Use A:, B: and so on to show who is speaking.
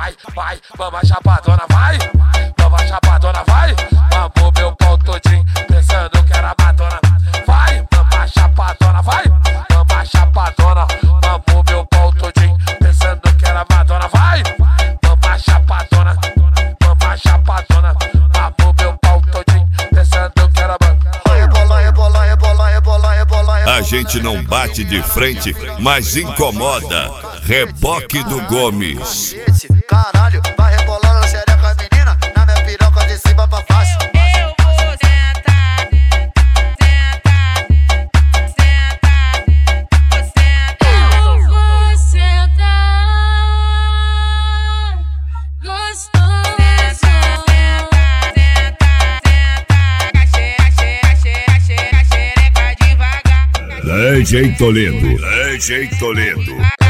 A: vai, vai, mama chapadona, vai, mama chapadona, vai, mamou meu pau todinho, pensando que era Madonna, vai, mama chapadona, vai, mama chapadona, mamou meu pau todinho, pensando que era Madonna, vai, mama chapadona, mamou meu pau todinho, pensando que era Madonna.
B: A gente não bate de frente, mas incomoda. Reboque do Gomes.
C: Caralho, vai rebolando na xereca, menina, na minha piroca de cima pra baixo.
D: Eu vou sentar, sentar, sentar, vou sentar. Eu vou sentar, gostoso.
B: DJ Toledo. DJ Toledo.